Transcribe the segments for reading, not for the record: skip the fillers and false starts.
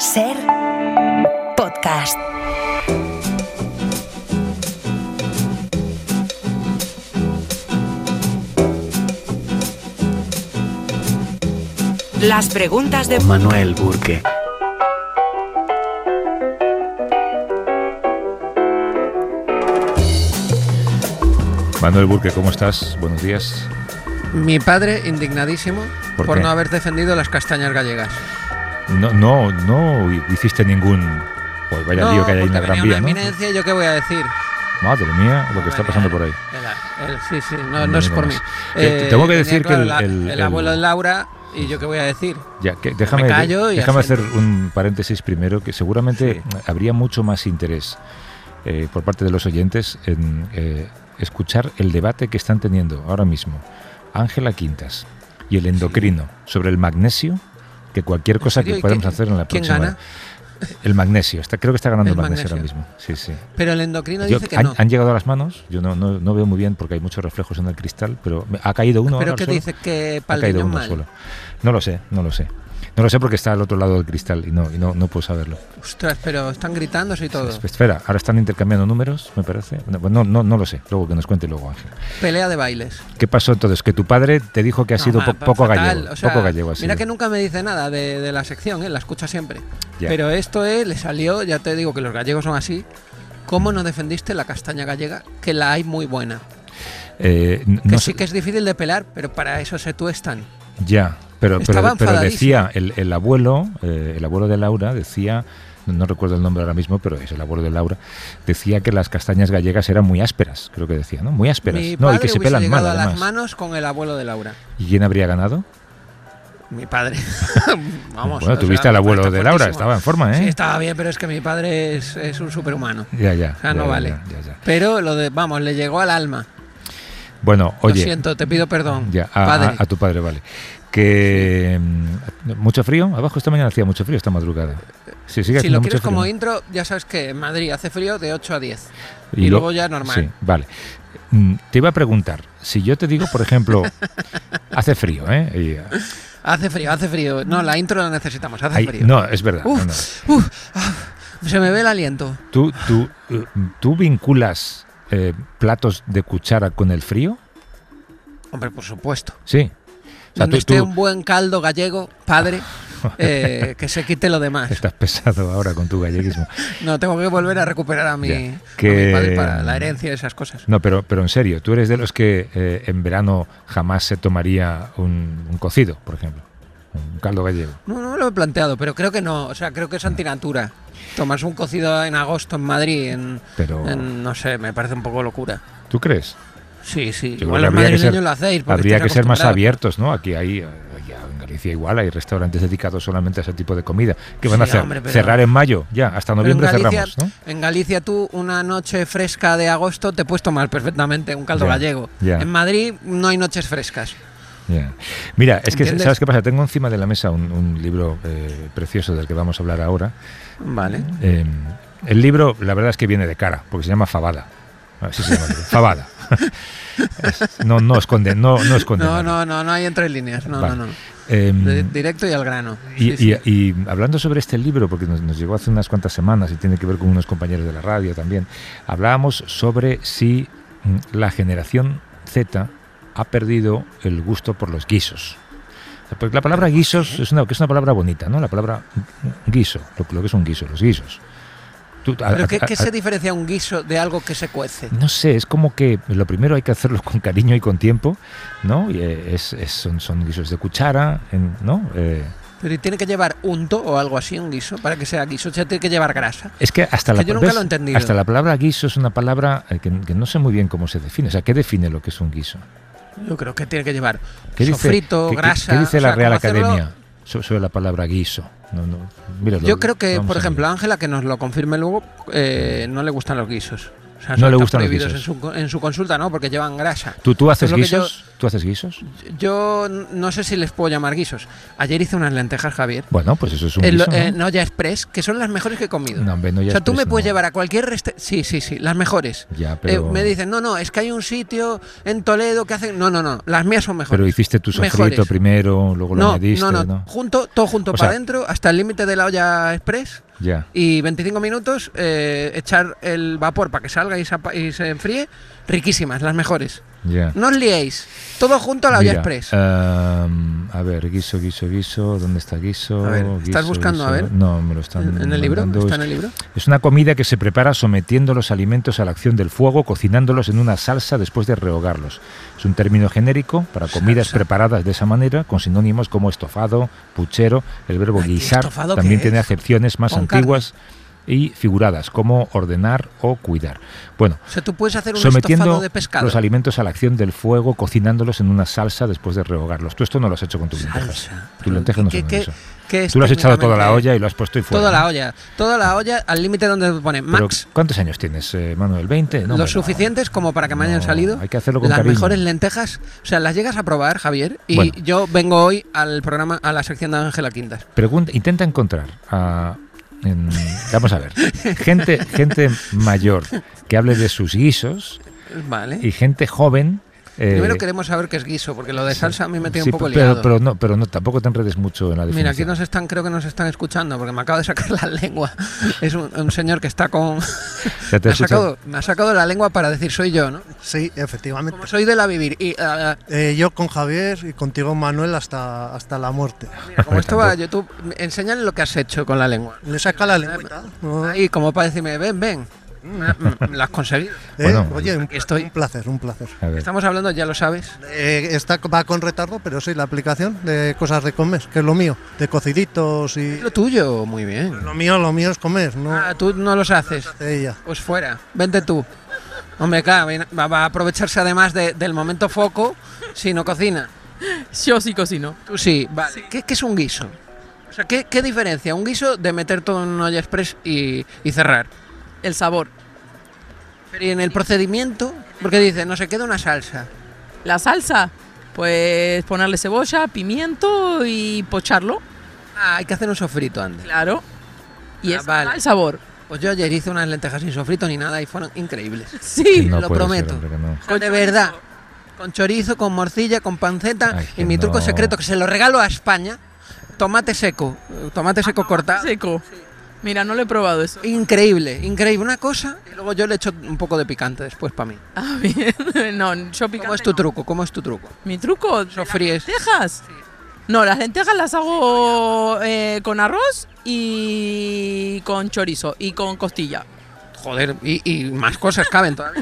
Ser podcast. Las preguntas de Manuel Burke. Manuel Burke, ¿cómo estás? Buenos días. Mi padre, indignadísimo por no haber defendido las castañas gallegas. No hiciste ningún... Pues vaya lío que hay ahí en la Gran Vía, ¿no? Eminencia, ¿yo qué voy a decir? Madre mía, lo que está pasando por ahí. Sí, no es por mí. Tengo que decir claro, que el abuelo de Laura, ¿y yo qué voy a decir? Ya, déjame hacer un paréntesis primero, que seguramente habría mucho más interés por parte de los oyentes en escuchar el debate que están teniendo ahora mismo Ángela Quintas y el endocrino sobre el magnesio que cualquier cosa que podamos hacer en la próxima. ¿Quién gana? El magnesio, creo que está ganando el magnesio ahora mismo. Sí. Pero el endocrino dice que no. Han llegado a las manos, yo no veo muy bien porque hay muchos reflejos en el cristal, pero ha caído uno. ¿Pero qué dice que ha caído uno solo? No lo sé. No lo sé porque está al otro lado del cristal y no puedo saberlo. Ostras, pero están gritándose y todo. Espera, ahora están intercambiando números, me parece. No lo sé, luego que nos cuente luego Ángel. Pelea de bailes. ¿Qué pasó entonces? Que tu padre te dijo que ha sido poco gallego. O sea, poco gallego ha sido. Mira que nunca me dice nada de la sección, la escucha siempre. Ya. Pero esto le salió, ya te digo que los gallegos son así. ¿Cómo no defendiste la castaña gallega? Que la hay muy buena. Sí que es difícil de pelar, pero para eso se tuestan. Ya. Pero decía el abuelo de Laura, decía, no recuerdo el nombre ahora mismo, pero es el abuelo de Laura, decía que las castañas gallegas eran muy ásperas, creo que decía, ¿no? Muy ásperas. Mi padre y que se pelan mal, a además. las manos con el abuelo de Laura. ¿Y quién habría ganado? Mi padre. Vamos. Bueno, tuviste al abuelo de Laura, estaba en forma, ¿eh? Sí, estaba bien, pero es que mi padre es un superhumano. Ya. O sea, no vale. Ya. Pero le llegó al alma. Bueno, oye. Lo siento, te pido perdón. Ya, padre. A tu padre, vale. Que mucho frío, abajo esta mañana hacía mucho frío esta madrugada. Sí, sigue si lo mucho quieres frío. Como intro, ya sabes que en Madrid hace frío de 8 a 10 y luego ya normal. Sí, vale. Te iba a preguntar, si yo te digo, por ejemplo, hace frío, Hace frío. No, la intro la necesitamos, hace frío. No, es verdad. Se me ve el aliento. ¿Tú vinculas platos de cuchara con el frío? Hombre, por supuesto. Sí. O sea, donde esté un buen caldo gallego, padre, que se quite lo demás. Estás pesado ahora con tu galleguismo. No, tengo que volver a recuperar a mi padre para la herencia y esas cosas. No, pero en serio, ¿tú eres de los que en verano jamás se tomaría un cocido, por ejemplo? Un caldo gallego. No lo he planteado, pero creo que no. O sea, creo que es antinatura. Tomarse un cocido en agosto en Madrid, no sé, me parece un poco locura. ¿Tú crees? Sí. Yo igual los madrileños lo hacéis. Habría que ser más abiertos, ¿no? Aquí en Galicia igual hay restaurantes dedicados solamente a ese tipo de comida. ¿Qué van a hacer? Hombre, cerrar en mayo, ya, hasta noviembre cerramos, ¿no? En Galicia tú, una noche fresca de agosto, te puedes tomar perfectamente un caldo gallego. Ya. En Madrid no hay noches frescas. Yeah. Mira, es que, ¿sabes qué pasa? Tengo encima de la mesa un libro precioso del que vamos a hablar ahora. Vale. El libro, la verdad es que viene de cara, porque se llama Fabada. Así se llama el libro. Fabada. No esconde. No hay entre líneas. No. Directo y al grano. Y hablando sobre este libro, porque nos llegó hace unas cuantas semanas y tiene que ver con unos compañeros de la radio también, hablábamos sobre si la generación Z ha perdido el gusto por los guisos. Porque la palabra guisos es una palabra bonita, ¿no? La palabra guiso, lo que es un guiso, los guisos. ¿Pero qué se diferencia un guiso de algo que se cuece? No sé, es como que lo primero hay que hacerlo con cariño y con tiempo, ¿no? Y son guisos de cuchara, ¿no? Pero tiene que llevar unto o algo así, un guiso, para que sea guiso. O sea, tiene que llevar grasa. Es que yo nunca lo he entendido. Hasta la palabra guiso es una palabra que no sé muy bien cómo se define. O sea, ¿qué define lo que es un guiso? Yo creo que tiene que llevar sofrito, grasa. ¿Qué dice la Real Academia sobre la palabra guiso? Yo creo que, por ejemplo, Ángela, que nos lo confirme luego, no le gustan los guisos. O sea, no le gustan los prohibidos guisos. en su consulta, ¿no? Porque llevan grasa. ¿Tú haces guisos? ¿Tú haces guisos? Yo no sé si les puedo llamar guisos. Ayer hice unas lentejas, Javier. Bueno, pues eso es un guiso, ¿no? En olla express, que son las mejores que he comido. No, hombre, no, o sea, tú me puedes no. llevar a cualquier Sí, las mejores. Ya, pero... me dicen, no, es que hay un sitio en Toledo que hacen... No, las mías son mejores. Pero hiciste tu sofrito primero, luego lo añadiste, ¿no? Todo junto para adentro, hasta el límite de la olla express. Ya. Y 25 minutos, echar el vapor para que salga y se enfríe. Riquísimas, las mejores. Ya. No os liéis. Todo junto a la olla express. A ver, guiso. ¿Dónde está guiso? A ver, ¿estás Guiso, buscando? guiso. A ver. No, me lo están ¿En el libro? mandando. ¿Está en el libro? Es una comida que se prepara sometiendo los alimentos a la acción del fuego, cocinándolos en una salsa después de rehogarlos. Es un término genérico para comidas preparadas de esa manera, con sinónimos como estofado, puchero. El verbo guisar también tiene acepciones más antiguas y figuradas, como ordenar o cuidar. Bueno, o sea, tú puedes hacer un sometiendo estofado de pescado. Los alimentos a la acción del fuego, cocinándolos en una salsa después de rehogarlos. Tú esto no lo has hecho con tus lentejas. Tus lentejas no son eso. Tú lo has echado toda la olla y lo has puesto y fuera. Toda la olla al límite donde pone max. Pero, ¿cuántos años tienes, Manuel? ¿20? No, Los suficientes como para que me hayan salido. Hay que hacerlo con las cariño. Mejores lentejas. O sea, las llegas a probar, Javier. Y yo vengo hoy al programa, a la sección de Ángela Quintas. Intenta encontrar vamos a ver, gente mayor que hable de sus guisos, vale, y gente joven. Primero queremos saber qué es guiso, porque lo de salsa a mí me tiene un poco liado. Pero no, tampoco te enredes mucho en la definición. Mira, aquí creo que nos están escuchando, porque me acabo de sacar la lengua. Es un señor que está con... me ha sacado la lengua para decir soy yo, ¿no? Sí, efectivamente. Como soy de la vivir. Y, yo con Javier y contigo, Manuel, hasta la muerte. Mira, como esto va a YouTube, enséñale lo que has hecho con la lengua. Le saca la lengüita. Ahí, como para decirme, ven. Me lo has conseguido. Bueno, oye, un placer. Estamos hablando, ya lo sabes. Va con retardo, pero sí, la aplicación de cosas de comer, que es lo mío, de cociditos y... Lo tuyo, muy bien. Lo mío es comer, ¿no? Tú no los haces. Ella. Pues fuera, vente tú. Hombre, claro, va a aprovecharse además del momento foco si no cocina. Yo sí cocino. Tú sí, vale. Sí. ¿Qué es un guiso? O sea, ¿qué diferencia un guiso de meter todo en una olla express y cerrar? El sabor. Pero y en el procedimiento, porque dice, no se queda una salsa. La salsa, pues ponerle cebolla, pimiento y pocharlo. Hay que hacer un sofrito antes. Claro. Y es el sabor. Pues yo ayer hice unas lentejas sin sofrito ni nada y fueron increíbles. Sí, no lo prometo. Ser, hombre, no. Con de verdad. Con chorizo, con morcilla, con panceta. Y mi truco secreto, que se lo regalo a España, tomate seco cortado. Seco. Sí. Mira, no lo he probado eso. Increíble. Una cosa, y luego yo le echo un poco de picante después para mí. Ah, bien. No, yo picante. ¿Cómo es tu truco? ¿Mi truco? ¿Sofríes? ¿Las lentejas? Sí. No, las lentejas las hago con arroz y con chorizo y con costilla. Joder, y más cosas caben todavía.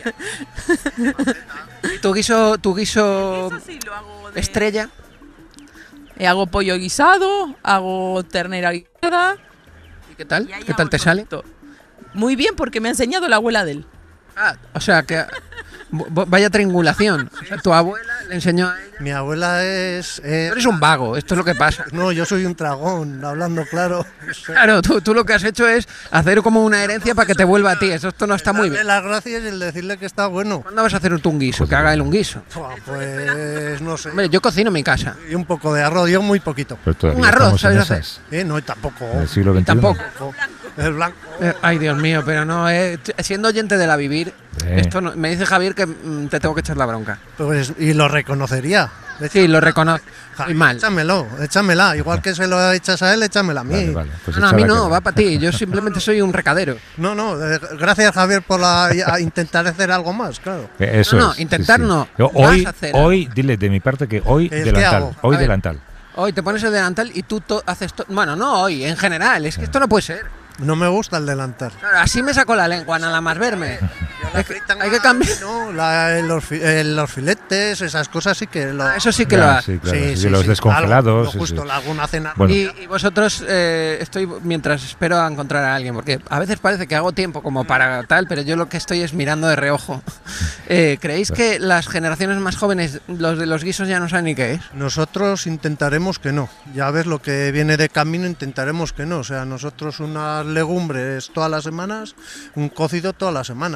¿Y tu guiso sí lo hago estrella? Hago pollo guisado, hago ternera guisada. ¿Y qué tal? ¿Qué tal te sale? Muy bien, porque me ha enseñado la abuela de él. O sea que vaya triangulación. O sea, tu abuela le enseñó a ella. Mi abuela es... Tú eres un vago, esto es lo que pasa. No, yo soy un dragón, hablando claro. Claro, tú lo que has hecho es hacer como una herencia para que te vuelva a ti. Esto no está muy bien. Las gracias y el decirle que está bueno. ¿Cuándo vas a hacer un guiso? Que haga él un guiso. Pues no sé. Hombre, yo cocino en mi casa. Y un poco de arroz, yo muy poquito. Un arroz, ¿sabes hacer? No, tampoco. En el siglo XXI. Tampoco. El blanco. Ay, Dios mío, pero no, siendo oyente de la vivir, esto no, me dice Javier que te tengo que echar la bronca. Pues, y lo reconocería. Sí, lo reconozco. Muy mal. Échamela. Igual que se lo echas a él, échamela a mí. Vale. Pues no, a mí no, va para ti. Yo simplemente soy un recadero. No, gracias Javier por intentar hacer algo más, claro. Eso no, intentar sí. No. Hoy, dile de mi parte que hoy delantal. Hoy delantal. Hoy te pones el delantal y tú haces... Bueno, no hoy, en general. Es que esto no puede ser. No me gusta el delantal. Claro, así me saco la lengua, nada más verme. Hay que cambiar. No, los filetes, esas cosas sí que lo... eso sí que lo hace. Sí, claro. Sí, los descongelados. Claro, justo alguna cena. Bueno. Y vosotros, estoy mientras espero a encontrar a alguien, porque a veces parece que hago tiempo como para tal, pero yo lo que estoy es mirando de reojo. ¿Creéis que las generaciones más jóvenes, los de los guisos, ya no saben ni qué es? Nosotros intentaremos que no. Ya ves lo que viene de camino, intentaremos que no. O sea, nosotros unas legumbres todas las semanas, un cocido todas las semanas. O sea,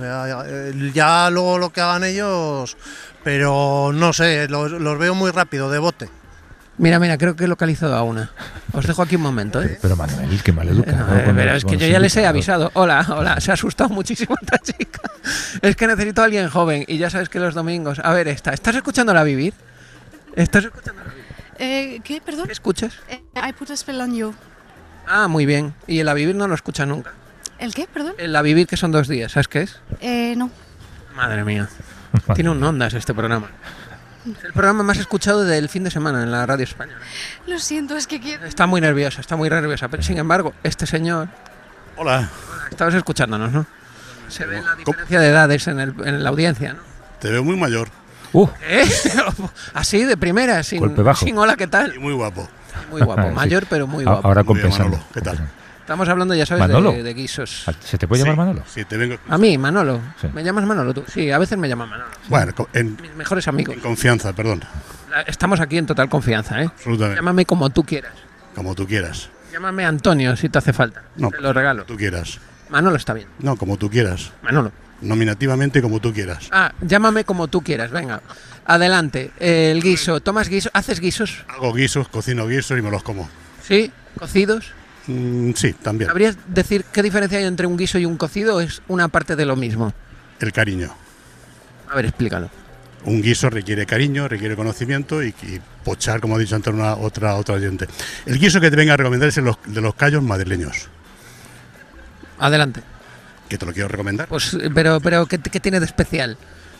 Ya luego lo que hagan ellos, pero no sé, los veo muy rápido, de bote. Mira, creo que he localizado a una. Os dejo aquí un momento, ¿eh? Pero Manuel, qué mal educado. Pero es que yo ya les he avisado. Hola, se ha asustado muchísimo esta chica. Es que necesito a alguien joven y ya sabes que los domingos... A ver, ¿estás escuchándola vivir? ¿Estás escuchándola vivir? ¿Qué? Perdón. ¿Qué escuchas? I put a spell on you. Ah, muy bien. Y el a vivir no lo escucha nunca. ¿El qué? Perdón. El a vivir que son 2 días, ¿sabes qué es? No. Madre mía. Tiene un ondas este programa. Es el programa más escuchado del fin de semana en la radio española. Lo siento, es que quiero... Está muy nerviosa, pero sin embargo, este señor... Hola. Estabas escuchándonos, ¿no? Se ve la diferencia de edades en la audiencia, ¿no? Te veo muy mayor ¿Eh? Así, de primera, sin hola, ¿qué y tal? muy guapo. Muy guapo, Sí. mayor pero muy guapo. Ahora Muy bien, compensando. Manolo, ¿qué tal? Estamos hablando, ya sabes, Manolo. de guisos. ¿Se te puede llamar Manolo? Sí, te vengo. A mí, Manolo. Sí. ¿Me llamas Manolo tú? Sí, a veces me llaman Manolo. Bueno, Mis mejores amigos. en confianza, perdón. Estamos aquí en total confianza, ¿eh? Absolutamente. Llámame como tú quieras. Como tú quieras. Llámame Antonio si te hace falta. No. Te lo regalo. Tú quieras. Manolo está bien. No, como tú quieras. Manolo. Nominativamente como tú quieras. Ah, llámame como tú quieras, venga. Adelante. El guiso. ¿Tomas guiso? ¿Haces guisos? Hago guisos, cocino guisos y me los como. ¿Sí? ¿Cocidos? Sí, también. ¿Sabrías decir qué diferencia hay entre un guiso y un cocido o es una parte de lo mismo? El cariño. A ver, explícalo. Un guiso requiere cariño, requiere conocimiento y pochar, como ha dicho antes otra oyente. El guiso que te venga a recomendar es de los callos madrileños. Adelante. Que te lo quiero recomendar. Pues, pero ¿qué tiene de especial?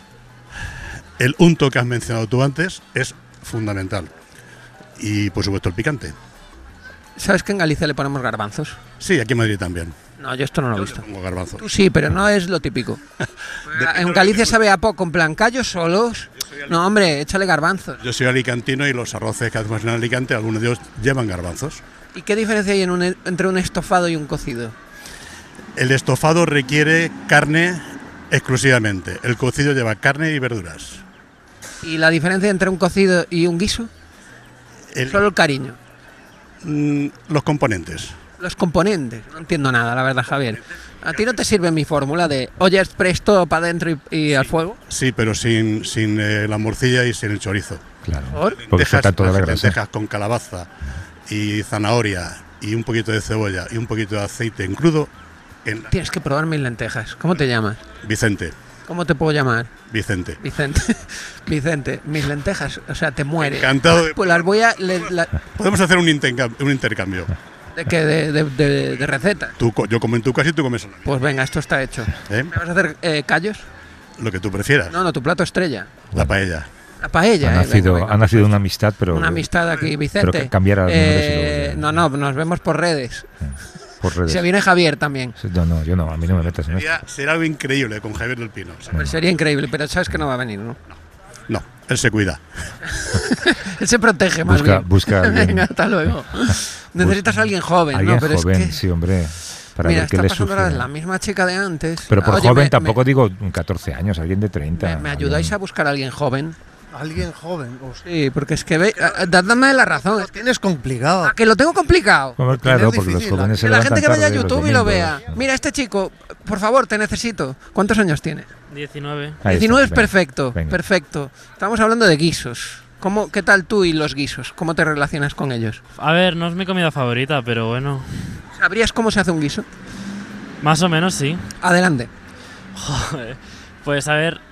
El unto que has mencionado tú antes es fundamental. Y, por supuesto, el picante. ¿Sabes que en Galicia le ponemos garbanzos? Sí, aquí en Madrid también. No, yo esto no lo he Yo visto. le pongo garbanzos. Tú sí, pero no es lo típico. En Galicia sabe a poco, en plan, callos solos. No, hombre, échale garbanzos. Yo soy alicantino y los arroces que hacemos en Alicante, algunos de ellos llevan garbanzos. ¿Y qué diferencia hay entre un estofado y un cocido? El estofado requiere carne exclusivamente. El cocido lleva carne y verduras. ¿Y la diferencia entre un cocido y un guiso? Solo el cariño. Los componentes. Los componentes. No entiendo nada, la verdad, Javier. ¿A ti no te sirve mi fórmula de ollas presto para adentro y al fuego? Sí, pero sin la morcilla y sin el chorizo. Claro. ¿Por? Porque saca toda la grasa. Lentejas con calabaza y zanahoria y un poquito de cebolla y un poquito de aceite en crudo. Tienes que probar mis lentejas. ¿Cómo te llamas? Vicente. ¿Cómo te puedo llamar? Vicente. Vicente, mis lentejas, o sea, te mueres. Encantado de- Pues las voy a... Podemos hacer un intercambio. ¿De qué? ¿De receta? Yo como en tu casa y tú comes en la mía. Pues venga, esto está hecho. ¿Eh? ¿Me vas a hacer callos? Lo que tú prefieras. No, tu plato estrella. La paella. La paella. Ha nacido una amistad, pero... Una amistad aquí, Vicente. Pero cambiar a los números y luego ya- No, nos vemos por redes. Por redes. Se viene Javier también. No, yo no, a mí no me metas en esto. Será algo increíble con Javier del Pino. Pues sería increíble, pero sabes que no va a venir, ¿no? No, él se cuida. Él se protege más bien. Busca a alguien. Venga, hasta luego. Necesitas a alguien joven, Alguien ¿no? Pero joven, es que... sí, hombre. Para Mira, ver qué está le pasando sufre. ahora la misma chica de antes. Pero por Oye, joven tampoco digo 14 años, alguien de 30. ¿Me ayudáis a buscar a alguien joven? Alguien joven. Sí, porque es que dadme la razón. Lo tienes complicado. ¿A que lo tengo complicado? Hombre, claro, es porque los difícil, jóvenes se Que la levantan gente que vaya a tarde los YouTube y lo domingos. vea. Mira, este chico, por favor, te necesito. ¿Cuántos años tienes? 19. Ahí 19 es está, perfecto, venga. perfecto. Estamos hablando de guisos. ¿Qué tal tú y los guisos? ¿Cómo te relacionas con ellos? A ver, no es mi comida favorita, pero bueno. ¿Sabrías cómo se hace un guiso? Más o menos sí. Adelante. Joder. Pues a ver.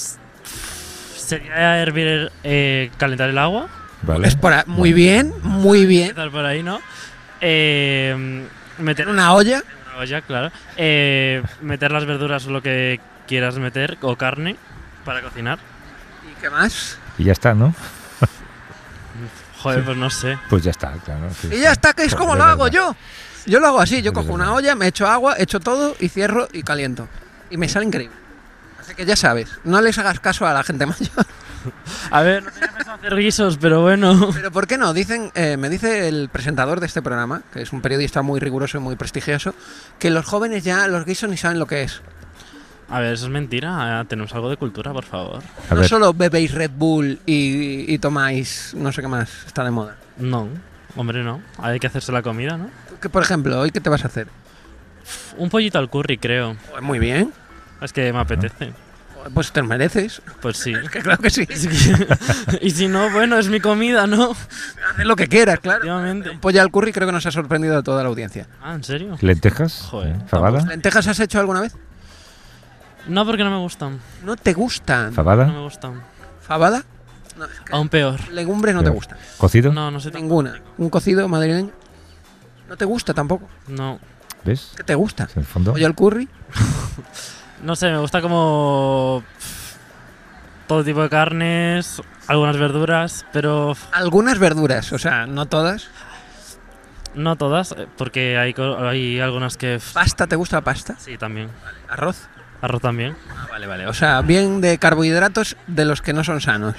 Sería hervir, calentar el agua. Vale. Muy bien, muy bien. Empezar por ahí, ¿no? Meter En una olla. una olla, claro. Meter las verduras o lo que quieras meter, o carne, para cocinar. ¿Y qué más? Y ya está, ¿no? Joder, pues no sé. Pues ya está, claro. sí, Y sí. ya está, que es como Joder, lo de hago verdad. yo. Yo lo hago así, yo Es cojo verdad. una olla, me echo agua, echo todo y cierro y caliento. Y me sale increíble. Así que ya sabes, no les hagas caso a la gente mayor. A ver, no tenía pensado hacer guisos, pero bueno. Pero ¿por qué no? Me dice el presentador de este programa, que es un periodista muy riguroso y muy prestigioso, que los jóvenes ya los guisos ni saben lo que es. A ver, eso es mentira. Tenemos algo de cultura, por favor. A No ver, solo bebéis Red Bull y tomáis no sé qué más, está de moda. No, hombre, no. Hay que hacerse la comida, ¿no? Que, por ejemplo, ¿hoy qué te vas a hacer? Un pollito al curry, creo. Pues muy bien. Es que me apetece. Pues te lo mereces. Pues sí. Es que claro que sí. Y si no, bueno, es mi comida, ¿no? Haz lo que quieras, claro. Efectivamente. Pollo al curry creo que nos ha sorprendido a toda la audiencia. Ah, ¿en serio? ¿Lentejas? Joder. ¿Fabada? ¿Lentejas has hecho alguna vez? No, porque no me gustan. ¿No te gustan? No ¿Fabada? me gustan. ¿Fabada? No, es que Aún peor. legumbres no te gustan. ¿Cocido? No, no sé. Ninguna. ¿Un cocido madrileño? ¿No te gusta tampoco? No. ¿Ves? ¿Qué te gusta? En el fondo. ¿Pollo al curry? No sé, me gusta como todo tipo de carnes, algunas verduras, pero Algunas verduras, o sea, no todas. no todas, porque hay algunas que ¿Pasta? ¿Te gusta la pasta? sí también. ¿Arroz? Arroz también. Ah, vale. O sea, bien de carbohidratos de los que no son sanos.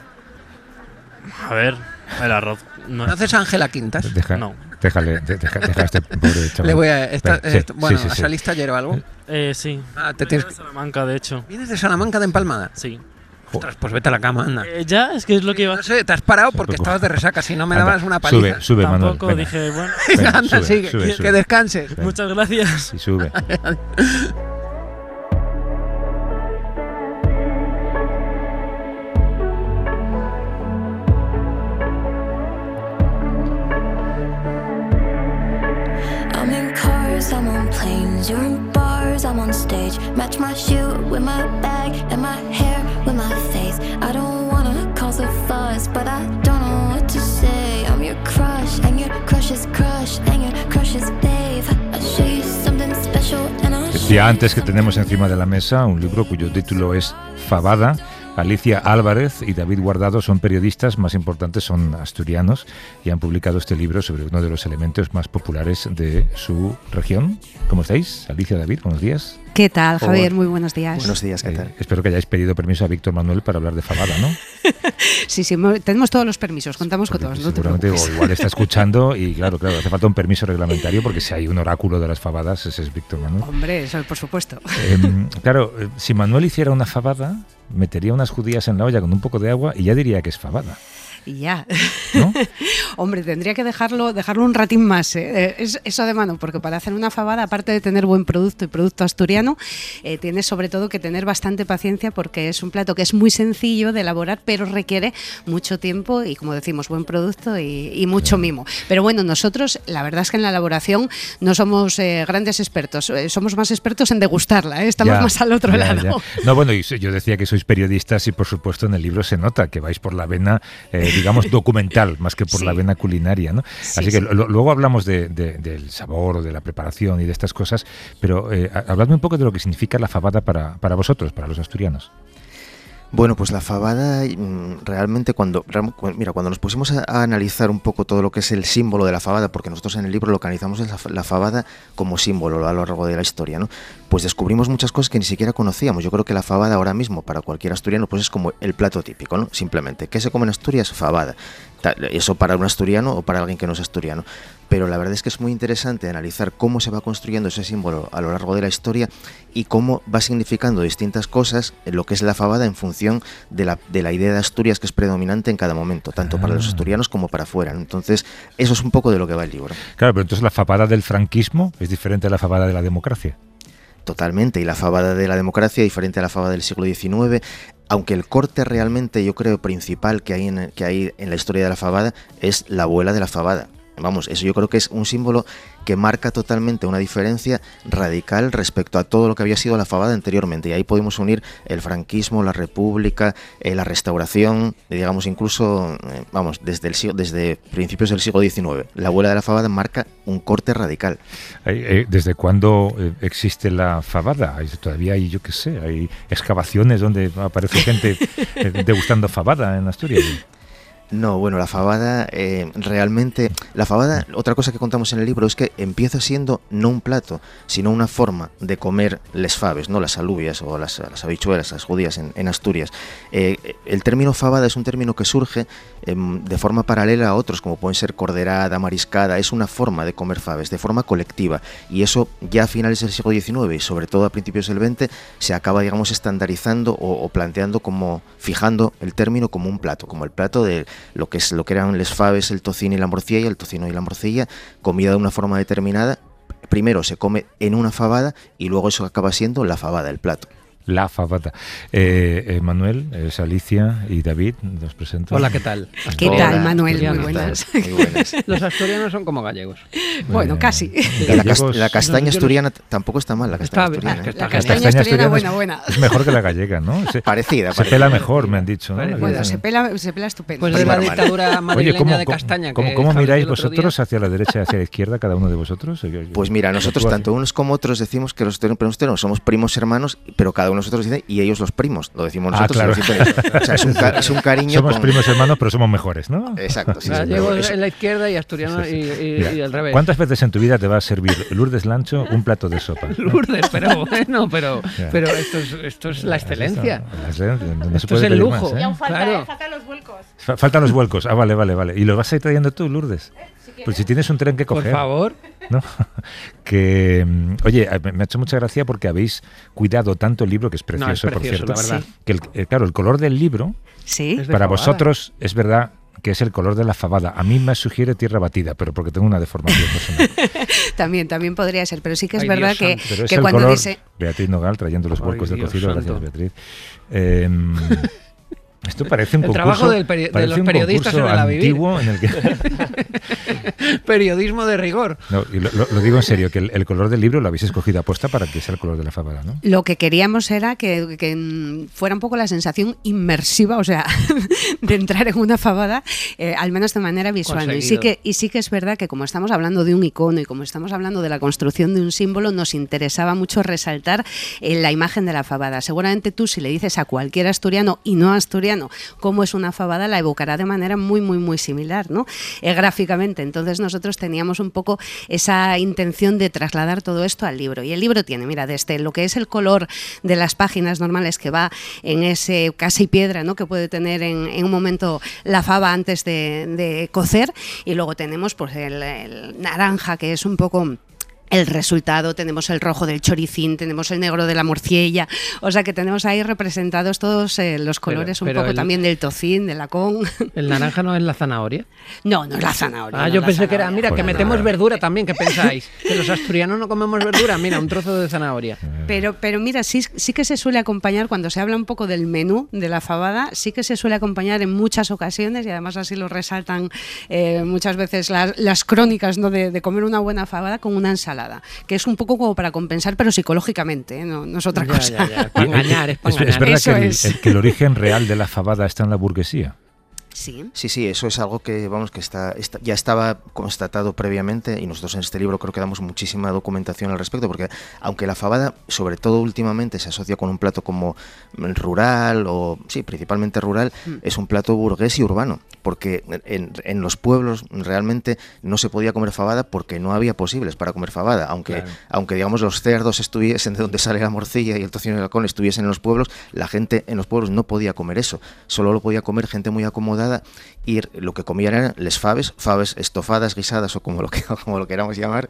A ver, el arroz no es. ¿Conoces a Ángela Quintas? Déjale, deja a este pobre chaval. Le voy a... Venga, sí, bueno, sí, sí, sí. ¿saliste ayer o algo? Sí. Ah, te Vengo tienes... de Salamanca, de hecho. ¿Vienes de Salamanca de Empalmada? Sí. Ostras, pues vete a la cama, anda. Ya, es que es lo que iba. No sé, te has parado porque estabas de resaca, si no me Anda, dabas una paliza. Sube, Manuel. Tampoco venga. dije, bueno. Venga, Anda, sigue, sube. que descanses. Venga. Muchas gracias. Y sube. I'm in cars, I'm on planes, you're in bars, I'm on stage. Match my shoe with my bag and my hair with my face. I don't wanna cause a fuss, but I don't know what to say. I'm your crush, and your crush's crush, and your crush's babe. I'll show you something special and I'll show Decía you antes que tenemos encima de la mesa un libro cuyo título es Fabada. Alicia Álvarez y David Guardado son periodistas más importantes, son asturianos y han publicado este libro sobre uno de los elementos más populares de su región. ¿Cómo estáis? Alicia, David, buenos días. ¿Qué tal, Javier? Hola. Muy buenos días. Buenos días, ¿qué tal? Espero que hayáis pedido permiso a Víctor Manuel para hablar de Fabada, ¿no? Sí, tenemos todos los permisos, contamos con todos, no te Seguramente preocupes. o igual está escuchando y claro, hace falta un permiso reglamentario porque si hay un oráculo de las fabadas, ese es Víctor Manuel. Hombre, eso por supuesto. Claro, si Manuel hiciera una fabada, metería unas judías en la olla con un poco de agua y ya diría que es fabada. Y ya. ¿No? Hombre, tendría que dejarlo un ratín más, ¿eh? Eso de mano, porque para hacer una fabada, aparte de tener buen producto y producto asturiano, tienes sobre todo que tener bastante paciencia porque es un plato que es muy sencillo de elaborar, pero requiere mucho tiempo y, como decimos, buen producto y mucho mimo. Pero bueno, nosotros, la verdad es que en la elaboración no somos grandes expertos, somos más expertos en degustarla, ¿eh? Estamos más al otro lado. Ya. No, bueno, y yo decía que sois periodistas y por supuesto en el libro se nota que vais por la vena digamos, documental, más que por la vena culinaria, ¿no? Sí, Así que luego hablamos del sabor o de la preparación y de estas cosas, pero habladme un poco de lo que significa la fabada para vosotros, para los asturianos. Bueno, pues la fabada, realmente cuando nos pusimos a analizar un poco todo lo que es el símbolo de la fabada, porque nosotros en el libro localizamos la fabada como símbolo a lo largo de la historia, ¿no? Pues descubrimos muchas cosas que ni siquiera conocíamos. Yo creo que la fabada ahora mismo, para cualquier asturiano, pues es como el plato típico, ¿no? Simplemente, ¿qué se come en Asturias? Fabada. Eso para un asturiano o para alguien que no es asturiano. Pero la verdad es que es muy interesante analizar cómo se va construyendo ese símbolo a lo largo de la historia y cómo va significando distintas cosas en lo que es la fabada en función de la idea de Asturias que es predominante en cada momento, tanto para los asturianos como para afuera, ¿no? Entonces, eso es un poco de lo que va el libro. Claro, pero entonces la fabada del franquismo es diferente a la fabada de la democracia. Totalmente, y la fabada de la democracia diferente a la fabada del siglo XIX, aunque el corte realmente, yo creo, principal que hay en la historia de la fabada es la abuela de la fabada. Vamos, eso yo creo que es un símbolo que marca totalmente una diferencia radical respecto a todo lo que había sido la fabada anteriormente. Y ahí podemos unir el franquismo, la república, la restauración, digamos incluso, desde principios del siglo XIX. La abuela de la fabada marca un corte radical. ¿Desde cuándo existe la fabada? Todavía hay, yo qué sé, hay excavaciones donde aparece gente degustando fabada en Asturias. No, bueno, la fabada, realmente, la fabada, otra cosa que contamos en el libro es que empieza siendo no un plato, sino una forma de comer les faves, ¿no? Las alubias o las habichuelas, las judías en Asturias. El término fabada es un término que surge de forma paralela a otros, como pueden ser corderada, mariscada, es una forma de comer faves, de forma colectiva, y eso ya a finales del siglo XIX y sobre todo a principios del XX se acaba, digamos, estandarizando o planteando como, fijando el término como un plato, como el plato de lo que eran les faves, el tocino y la morcilla, comida de una forma determinada, primero se come en una fabada y luego eso acaba siendo la fabada, el plato. La fabada. Manuel, es Alicia y David, los presento. Hola, ¿qué tal? ¿Qué Hola, tal, Manuel? Julián, Muy buenas. Muy buenas. Los asturianos son como gallegos. Bueno, casi. La castaña asturiana tampoco está mal, la castaña asturiana. La castaña asturiana buena. Es mejor que la gallega, ¿no? Parecida. Se pela mejor, me han dicho, ¿no? Bueno, se pela estupendo. Pues es la dictadura madrileña de Castaña. ¿Cómo miráis vosotros hacia la derecha y hacia la izquierda, cada uno de vosotros? Pues mira, nosotros tanto unos como otros decimos que los asturianos somos primos hermanos, pero cada uno de nosotros dice, y ellos los primos, lo decimos nosotros. Claro. O sea, es un cariño. Somos primos hermanos, pero somos mejores, ¿no? Exacto. Sí, gallegos en la izquierda y asturianos y al revés. ¿Cuántas veces en tu vida te va a servir Lourdes Lancho un plato de sopa? Lourdes, pero bueno, pero esto es la excelencia. Esto es el lujo. Más, ¿eh? Y aún Claro. faltan los vuelcos. Faltan los vuelcos. Vale. ¿Y los vas a ir trayendo tú, Lourdes? Pues si tienes un tren que coger. Por favor. ¿No? Que, oye, me ha hecho mucha gracia porque habéis cuidado tanto el libro, que es precioso, por cierto. La verdad. Que claro, el color del libro, sí, para vosotros es verdad que es el color de la fabada. A mí me sugiere tierra batida, pero porque tengo una deformación personal. también podría ser, pero sí que es Ay, verdad Dios que cuando color, dice... Beatriz Nogal trayendo los vuelcos del Dios cocido. santo. Gracias, Beatriz. Esto parece un concurso. El trabajo de los periodistas en el antiguo en el que periodismo de rigor. No, y lo digo en serio, que el color del libro lo habéis escogido aposta para que sea el color de la fabada, ¿no? Lo que queríamos era que fuera un poco la sensación inmersiva, o sea, de entrar en una fabada, al menos de manera visual. Y sí que es verdad que como estamos hablando de un icono y como estamos hablando de la construcción de un símbolo, nos interesaba mucho resaltar la imagen de la fabada. Seguramente tú, si le dices a cualquier asturiano y no asturiano cómo es una fabada, la evocará de manera muy similar, ¿no? Gráficamente. Entonces nosotros teníamos un poco esa intención de trasladar todo esto al libro. Y el libro tiene, mira, desde lo que es el color de las páginas normales, que va en ese casi piedra, ¿no?, que puede tener en un momento la fava antes de cocer, y luego tenemos pues el naranja, que es un poco el resultado, tenemos el rojo del choricín, tenemos el negro de la morcilla, o sea que tenemos ahí representados todos los colores, pero un poco también del tocín, de la con. ¿El naranja no es la zanahoria? No es la zanahoria. Yo pensé que era, mira, que metemos verdura también, ¿qué pensáis? Que los asturianos no comemos verdura, mira, un trozo de zanahoria. Pero mira, sí que se suele acompañar, cuando se habla un poco del menú de la fabada, sí que se suele acompañar en muchas ocasiones, y además así lo resaltan muchas veces las crónicas, ¿no?, de comer una buena fabada con una ensalada, que es un poco como para compensar, pero psicológicamente, ¿eh? No es otra cosa. Es para engañar, es para engañar. Es verdad que el origen real de la fabada está en la burguesía. Sí, eso es algo que ya estaba constatado previamente, y nosotros en este libro creo que damos muchísima documentación al respecto, porque aunque la fabada, sobre todo últimamente, se asocia con un plato como rural, o sí, principalmente rural, es un plato burgués y urbano, porque en los pueblos realmente no se podía comer fabada porque no había posibles para comer fabada, aunque digamos los cerdos estuviesen de donde sale la morcilla y el tocino y el halcón estuviesen en los pueblos, la gente en los pueblos no podía comer eso, solo lo podía comer gente muy acomodada, y lo que comían eran les faves estofadas, guisadas, o como lo queramos llamar,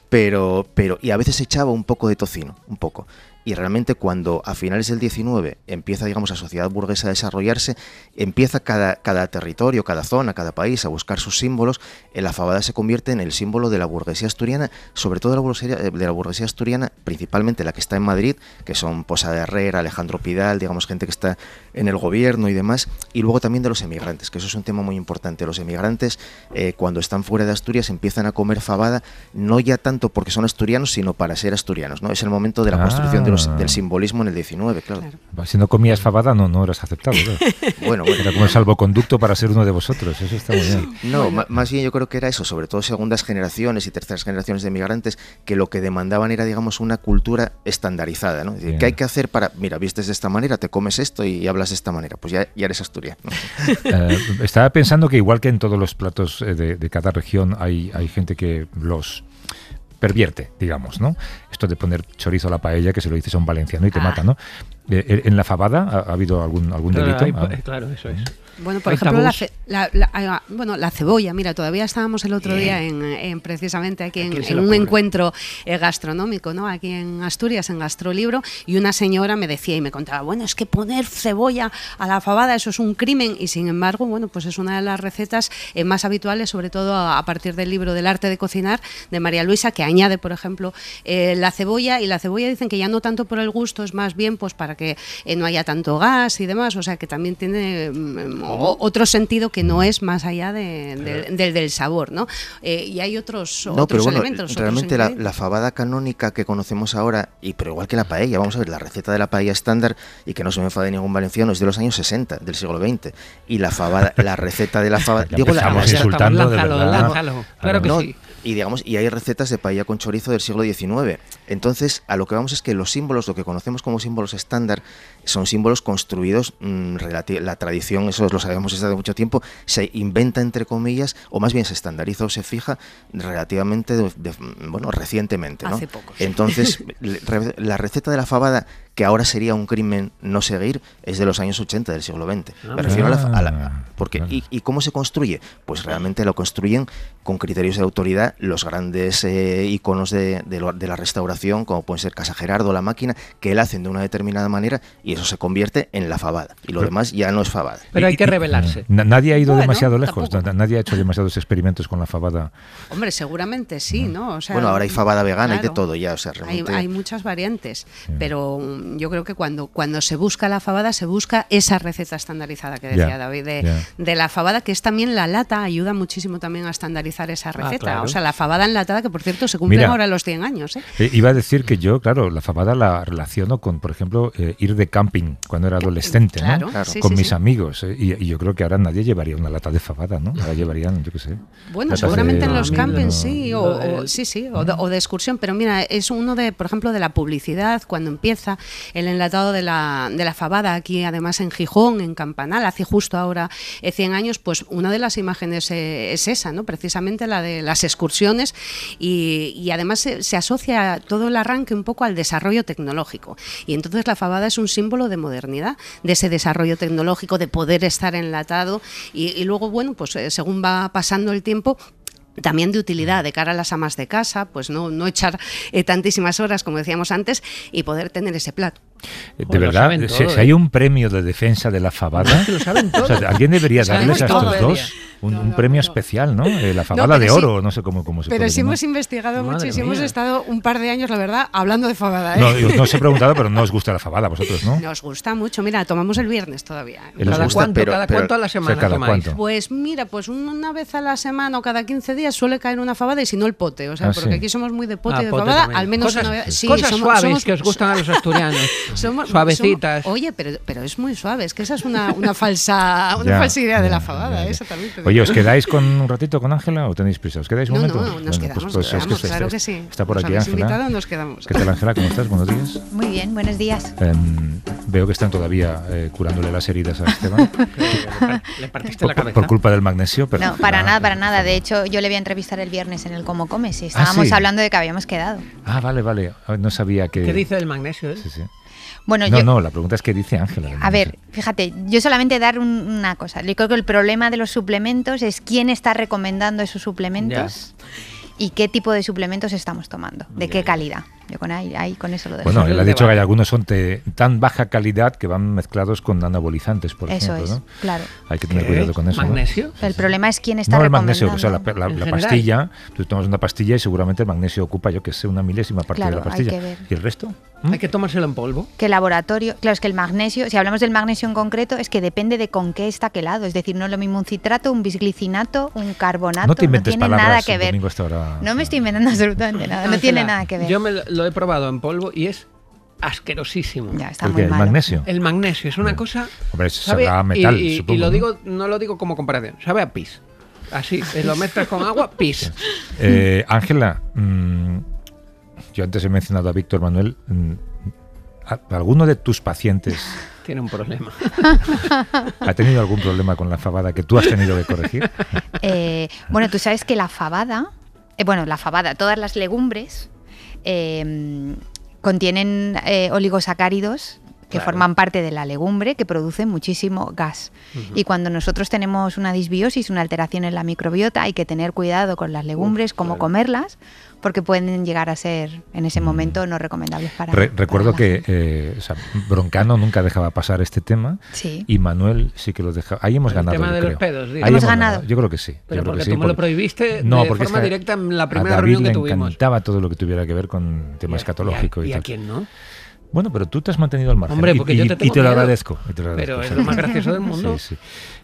pero y a veces echaba un poco de tocino, un poco. Y realmente cuando a finales del 19 empieza, digamos, la sociedad burguesa a desarrollarse, empieza cada territorio, cada zona, cada país a buscar sus símbolos, la fabada se convierte en el símbolo de la burguesía asturiana, sobre todo de la burguesía asturiana, principalmente la que está en Madrid, que son Posada Herrera, Alejandro Pidal, digamos, gente que está en el gobierno y demás, y luego también de los emigrantes, que eso es un tema muy importante. Los emigrantes, cuando están fuera de Asturias, empiezan a comer fabada, no ya tanto porque son asturianos, sino para ser asturianos, ¿no? Es el momento de la construcción del simbolismo en el 19, claro. Si no comías fabada, no eras aceptado, claro. Bueno. Era como el salvoconducto para ser uno de vosotros, eso está muy bien. No, más bien yo creo que era eso, sobre todo segundas generaciones y terceras generaciones de emigrantes, que lo que demandaban era, digamos, una cultura estandarizada, ¿no? Es decir, ¿qué hay que hacer para, mira, vistes de esta manera, te comes esto y hablas de esta manera? Pues ya eres asturiano. Estaba pensando que igual que en todos los platos de cada región hay gente que los pervierte, digamos, ¿no? Esto de poner chorizo a la paella, que se lo dices a un valenciano y te mata, ¿no? ¿En la fabada ha habido algún delito? Claro, eso es. Bueno, por ejemplo, la cebolla. Mira, todavía estábamos el otro día precisamente aquí en un encuentro gastronómico, ¿no? Aquí en Asturias, en Gastrolibro, y una señora me decía y me contaba, bueno, es que poner cebolla a la fabada, eso es un crimen, y sin embargo, bueno, pues es una de las recetas más habituales, sobre todo a partir del libro del arte de cocinar de María Luisa, que añade, por ejemplo, la cebolla, y la cebolla dicen que ya no tanto por el gusto, es más bien pues para que no haya tanto gas y demás, o sea que también tiene otro sentido que no es más allá del sabor, ¿no? Y hay otros elementos. Realmente la fabada canónica que conocemos ahora, pero igual que la paella, vamos a ver, la receta de la paella estándar, y que no se me enfade ningún valenciano, es de los años 60, del siglo XX, y la fabada, la receta de la fabada... Estamos insultando, de verdad. Lánzalo, claro que sí. Y hay recetas de paella con chorizo del siglo XIX. Entonces, a lo que vamos es que los símbolos, lo que conocemos como símbolos estándar, son símbolos construidos, la tradición, eso lo sabemos desde hace mucho tiempo, se inventa entre comillas, o más bien se estandariza o se fija relativamente recientemente, ¿no? Hace poco, sí. Entonces, la receta de la fabada, que ahora sería un crimen no seguir, es de los años 80 del siglo XX. Me refiero ¿y cómo se construye? Pues realmente lo construyen con criterios de autoridad los grandes iconos de la restauración, como pueden ser Casa Gerardo, La Máquina, que la hacen de una determinada manera, y eso se convierte en la fabada. Y lo demás ya no es fabada. Pero hay que rebelarse. Nadie ha ido demasiado lejos, nadie ha hecho demasiados experimentos con la fabada. Hombre, seguramente sí, ¿no? O sea, bueno, ahora hay fabada vegana, y de todo ya, o sea, realmente... Hay muchas variantes, pero yo creo que cuando se busca la fabada, se busca esa receta estandarizada que decía David de la fabada, que es también la lata, ayuda muchísimo también a estandarizar esa receta. Claro. O sea, la fabada enlatada, que por cierto se cumplen ahora los 100 años. Iba a decir que yo, claro, la fabada la relaciono con, por ejemplo, ir de camping cuando era adolescente, claro, ¿no? Claro. Con mis amigos. Y yo creo que ahora nadie llevaría una lata de fabada, ¿no? Ahora llevarían, yo qué sé. Bueno, seguramente en los campings sí, o de excursión, pero mira, es uno de, por ejemplo, de la publicidad, cuando empieza el enlatado de la fabada, aquí además en Gijón, en Campanal, hace justo ahora 100 años, pues una de las imágenes es esa, ¿no? Precisamente la de las excursiones, y además se asocia todo el arranque un poco al desarrollo tecnológico, y entonces la fabada es un símbolo de modernidad, de ese desarrollo tecnológico, de poder estar enlatado, y luego, bueno, pues según va pasando el tiempo, también de utilidad de cara a las amas de casa, pues no echar tantísimas horas, como decíamos antes, y poder tener ese plato. De verdad, si hay un premio de defensa de la fabada, lo saben todo. O sea, alguien debería darles a estos dos un premio especial, ¿no? La fabada de oro, no sé cómo se puede Pero sí llamar. hemos investigado mucho y sí hemos estado un par de años, la verdad, hablando de fabada. No, yo no os he preguntado, pero no os gusta la fabada a vosotros, ¿no? Nos gusta mucho, mira, tomamos el viernes todavía. ¿Cada cuánto a la semana tomáis? Pues mira, pues una vez a la semana o cada 15 días suele caer una fabada, y si no el pote, o sea, porque aquí somos muy de pote y de fabada, también. al menos cosas, una vez. Sí, cosas suaves que os gustan a los asturianos. Suavecitas. Oye, pero es muy suave, es que esa es una falsa idea de la fabada, eso también te digo. Oye, ¿os quedáis un ratito con Ángela o tenéis prisa? ¿Os quedáis un momento? No, nos quedamos, claro que sí. Está por aquí Ángela. Invitado, nos quedamos. ¿Qué tal, Ángela? ¿Cómo estás? Buenos días. Muy bien, buenos días. Veo que están todavía curándole las heridas a Esteban. Le partiste la cabeza. Por culpa del magnesio. Pero no, para nada. De hecho, yo le voy a entrevistar el viernes en el Cómo Comes, y estábamos hablando de que habíamos quedado. Ah, vale. No sabía que... ¿Qué dice del magnesio? Sí. Bueno, la pregunta es qué dice Ángela. A ver, fíjate, yo solamente dar una cosa. Yo creo que el problema de los suplementos es quién está recomendando esos suplementos y qué tipo de suplementos estamos tomando, de qué calidad. Yo con eso lo dejo. Bueno, él ha dicho que hay algunos son de tan baja calidad que van mezclados con anabolizantes, por ejemplo. Eso es, ¿no? claro. Hay que tener cuidado con eso. ¿Magnesio? ¿No? El problema es quién está recomendando. El magnesio, o sea, la pastilla, tú tomas una pastilla y seguramente el magnesio ocupa, yo que sé, una milésima parte de la pastilla. Hay que ver. ¿Y el resto? Hay que tomárselo en polvo. ¿Qué laboratorio? Claro, es que el magnesio, si hablamos del magnesio en concreto, es que depende de con qué está quelado. Es decir, no es lo mismo un citrato, un bisglicinato, un carbonato. No te inventes tiene palabras, nada que ver. No me estoy inventando absolutamente nada. No tiene nada que ver. Yo lo he probado en polvo y es asquerosísimo. Ya, está muy malo. ¿El magnesio? El magnesio es una cosa... Hombre, sabe a metal, supongo. Y lo digo, no lo digo como comparación, sabe a pis. Así, lo mezclas con agua, pis. Ángela, yo antes he mencionado a Víctor Manuel. ¿Alguno de tus pacientes tiene un problema? ¿Ha tenido algún problema con la fabada que tú has tenido que corregir? Bueno, tú sabes que la fabada, todas las legumbres contienen oligosacáridos que forman parte de la legumbre, que producen muchísimo gas. Y cuando nosotros tenemos una disbiosis, una alteración en la microbiota, hay que tener cuidado con las legumbres, cómo comerlas, porque pueden llegar a ser en ese momento no recomendables para recuerdo para que Broncano nunca dejaba pasar este tema, sí. Y Manuel sí que lo dejaba. Ahí hemos ganado. El tema de creo. los pedos. Ahí hemos ganado. Yo creo que sí. Pero porque sí, tú me lo prohibiste de forma directa en la primera a David reunión que le tuvimos. encantaba todo lo que tuviera que ver con tema escatológico. ¿Y tal. a quién no? Bueno, pero tú te has mantenido al margen. Hombre, porque yo te tengo te lo miedo. agradezco. Pero es lo más gracioso del mundo. Sí.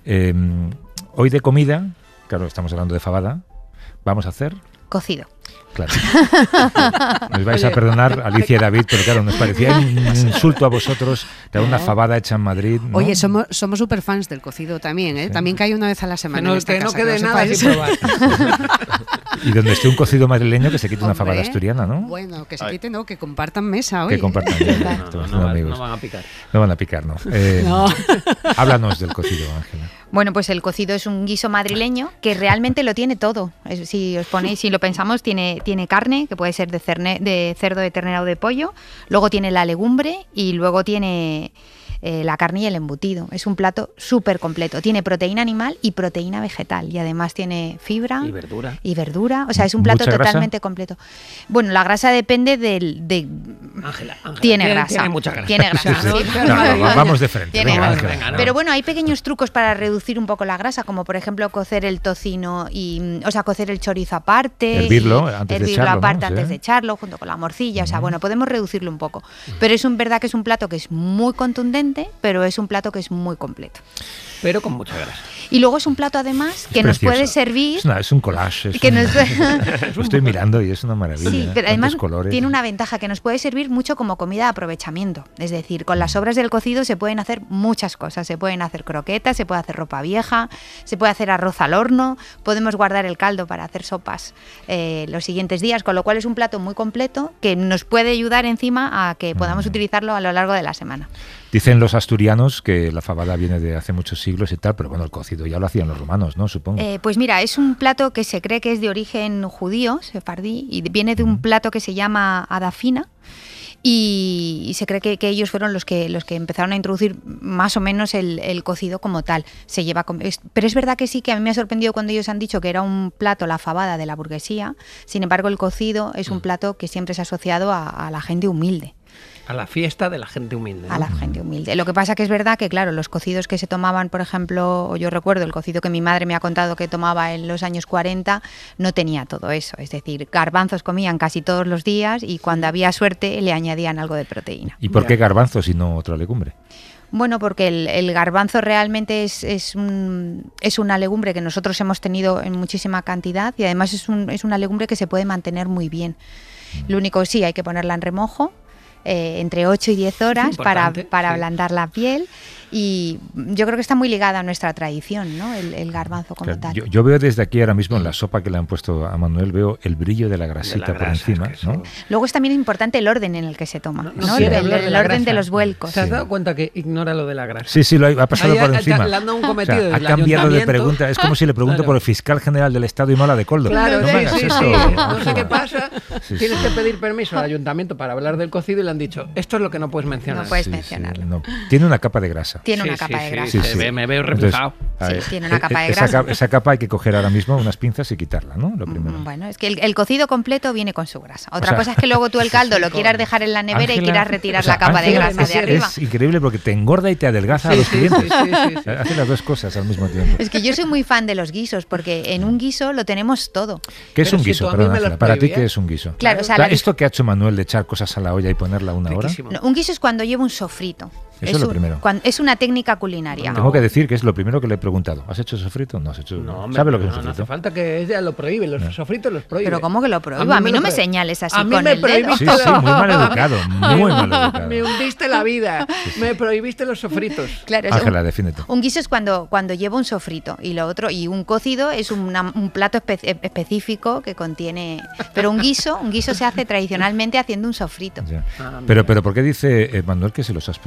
Hoy de comida, claro, estamos hablando de fabada, vamos a hacer... Cocido. Claro. Nos vais a perdonar, Alicia y David, pero claro, nos parecía un insulto a vosotros que era una fabada hecha en Madrid, ¿no? Oye, somos súper fans del cocido también, ¿eh? Sí. También cae una vez a la semana en esta que casa, no quede nada sin probar. Y donde esté un cocido madrileño, que se quite una fabada asturiana, ¿no? Bueno, que se quite, no, que compartan mesa hoy. Que compartan mesa. No van a picar. No van a picar, no. Háblanos del cocido, Ángela. Bueno, pues el cocido es un guiso madrileño que realmente lo tiene todo. Si os ponéis, si lo pensamos, tiene carne, que puede ser de cerdo, de ternera o de pollo. Luego tiene la legumbre y luego tiene la carne y el embutido. Es un plato súper completo. Tiene proteína animal y proteína vegetal. Y además tiene fibra. Y verdura. O sea, es un plato totalmente completo. Bueno, la grasa depende de... Ángela, tiene grasa. Tiene mucha grasa. Tiene grasa. Vamos de frente. Venga, pero bueno, hay pequeños trucos para reducir un poco la grasa, como por ejemplo cocer el tocino cocer el chorizo aparte. Hervirlo antes de echarlo, aparte antes de echarlo, junto con la morcilla. O sea, bueno, podemos reducirlo un poco. Pero es verdad que es un plato que es muy contundente, pero es un plato que es muy completo. Pero con mucha grasa. Y luego es un plato además que nos puede servir... Es un collage. Lo estoy mirando y es una maravilla. Sí, pero además colores. Tiene una ventaja que nos puede servir mucho como comida de aprovechamiento. Es decir, con las sobras del cocido se pueden hacer muchas cosas. Se pueden hacer croquetas, se puede hacer ropa vieja, se puede hacer arroz al horno, podemos guardar el caldo para hacer sopas los siguientes días, con lo cual es un plato muy completo que nos puede ayudar encima a que podamos utilizarlo a lo largo de la semana. Dicen los asturianos que la fabada viene de hace muchos siglos y tal, pero bueno, el cocido ya lo hacían los romanos, ¿no? Supongo. Pues mira, es un plato que se cree que es de origen judío, sefardí, y viene de un plato que se llama adafina. Y se cree que ellos fueron los que empezaron a introducir más o menos el cocido como tal. Pero es verdad que sí, que a mí me ha sorprendido cuando ellos han dicho que era un plato, la fabada, de la burguesía. Sin embargo, el cocido es un plato que siempre se ha asociado a la gente humilde. A la fiesta de la gente humilde, ¿no? A la gente humilde. Lo que pasa que es verdad que, claro, los cocidos que se tomaban, por ejemplo, o yo recuerdo el cocido que mi madre me ha contado que tomaba en los años 40, no tenía todo eso. Es decir, garbanzos comían casi todos los días y cuando había suerte le añadían algo de proteína. ¿Y por qué garbanzos y no otra legumbre? Bueno, porque el garbanzo realmente es una legumbre que nosotros hemos tenido en muchísima cantidad y además es una legumbre que se puede mantener muy bien. Lo único, sí, hay que ponerla en remojo. Entre 8 y 10 horas para ablandar la piel, y yo creo que está muy ligada a nuestra tradición, ¿no? El garbanzo como tal. Yo veo desde aquí ahora mismo en la sopa que le han puesto a Manuel, veo el brillo de la grasita por encima, ¿no? Luego es también importante el orden en el que se toma, ¿no? El orden de los vuelcos. ¿Te has dado cuenta que ignora lo de la grasa? Sí, lo ha pasado por encima. Le han dado un cometido, o sea, ha cambiado de pregunta. Es como si le pregunto por el fiscal general del Estado y Mola de Coldo. Claro, no me hagas eso. No sé qué pasa. Tienes que pedir permiso al ayuntamiento para hablar del cocido y le han dicho, esto es lo que no puedes mencionar. No puedes mencionarlo. No. Tiene una capa de grasa. Tiene una capa de grasa. Sí. Me veo reflejado. Entonces, tiene una capa de grasa. Esa capa hay que coger ahora mismo unas pinzas y quitarla, ¿no? Lo primero. Bueno, es que el cocido completo viene con su grasa. Otra cosa es que luego tú el caldo lo quieras dejar en la nevera, Ángela, y quieras retirar la capa de grasa de arriba. Es increíble porque te engorda y te adelgaza a los clientes. Hace las dos cosas al mismo tiempo. Es que yo soy muy fan de los guisos porque en un guiso lo tenemos todo. ¿Qué es un guiso? Perdón, Ángela, para ti, ¿qué es un guiso? Claro, o sea, esto que ha hecho Manuel de echar cosas a la olla y ponerla una hora. No, un guiso es cuando lleva un sofrito. Eso es lo primero. Es una técnica culinaria. Tengo que decir que es lo primero que le he preguntado. ¿Has hecho sofrito? No has hecho. No, ¿Sabe lo que es un no sofrito? hace falta que ella lo prohíbe. Los sofritos los prohíbe. Pero ¿cómo que lo prohíbe? A mí no me señales así con el dedo. Sí, muy mal educado. Muy mal educado. Me hundiste la vida. Me prohibiste los sofritos. Claro, Ángela, defínete. Un guiso es cuando lleva un sofrito y lo otro, y un cocido es un plato específico que contiene. Pero un guiso se hace tradicionalmente haciendo un sofrito. Pero ¿por qué dice Manuel que se los has prohibido?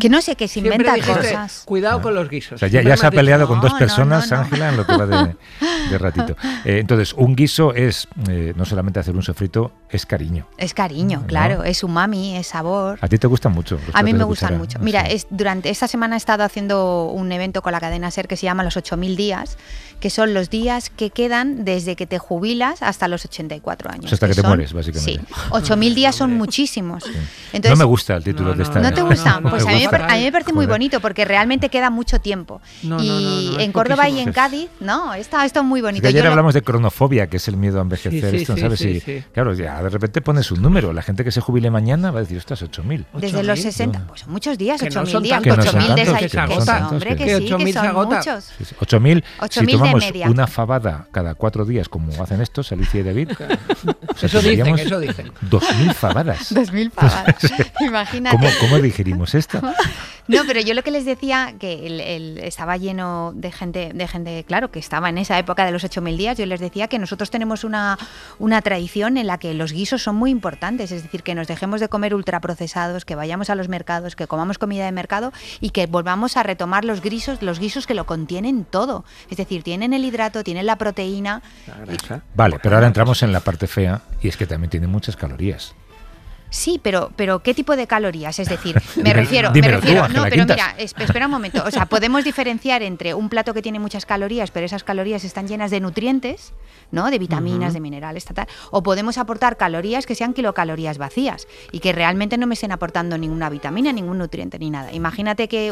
que no sé, que se Siempre inventa dijiste, cosas. cuidado con los guisos. O sea, Siempre ya me se ha has dicho, peleado con dos no, personas, no, no. Ángela, en lo que va de ratito. Entonces, un guiso es no solamente hacer un sofrito, es cariño. Es cariño, ¿no? claro, es umami, es sabor. ¿A ti te gustan mucho? los A mí platos me de gustan cuchara? mucho. Ah, Mira, sí. durante esta semana he estado haciendo un evento con la cadena SER que se llama Los 8000 días, que son los días que quedan desde que te jubilas hasta los 84 años. O sea, hasta que te son- mueres, básicamente. Sí, 8000 días son muchísimos. No Entonces, me gusta el título de esta. ¿No te gusta? no, Pues me a mí, gusta. a mí me parece muy Joder. bonito porque realmente queda mucho tiempo. No, y no, en es Córdoba y poquísimo. en Cádiz, no, esto es muy Es bonito. que ayer Yo lo- hablamos de cronofobia, que es el miedo a envejecer. Sí, esto, sí, ¿sabes? sí, Y, sí. claro, ya de repente pones un número. La gente que se jubile mañana va a decir, ostras, 8.000. Desde los 8.000, 60, pues son muchos días, Que no 8.000 son días, tantos, Que no son 8.000 tantos, desayunos. que no Que son sí, tantos, hombre, que que sí. sí, que 8.000 se son agota. muchos. Sí, sí. 8.000, si 8.000 de tomamos media. una fabada cada 4 días, como hacen estos, Alicia y David, o sea, Eso dicen, tendríamos eso dicen. 2.000 fabadas. 2.000 pavadas. Imagínate. ¿Cómo digerimos esto? No, pero yo lo que les decía, que estaba lleno de gente, claro, que estaba en esa época de los 8.000 días, yo les decía que nosotros tenemos una tradición en la que los guisos son muy importantes, es decir, que nos dejemos de comer ultraprocesados, que vayamos a los mercados, que comamos comida de mercado y que volvamos a retomar los guisos que lo contienen todo. Es decir, tienen el hidrato, tienen la proteína. Vale, pero ahora entramos en la parte fea y es que también tiene muchas calorías. Sí, pero ¿qué tipo de calorías? Es decir, me Dímelo refiero, tú, Ángela no, pero Quintas. mira, espera un momento. O sea, podemos diferenciar entre un plato que tiene muchas calorías, pero esas calorías están llenas de nutrientes, ¿no? De vitaminas, de minerales, tal. O podemos aportar calorías que sean kilocalorías vacías y que realmente no me estén aportando ninguna vitamina, ningún nutriente ni nada. Imagínate que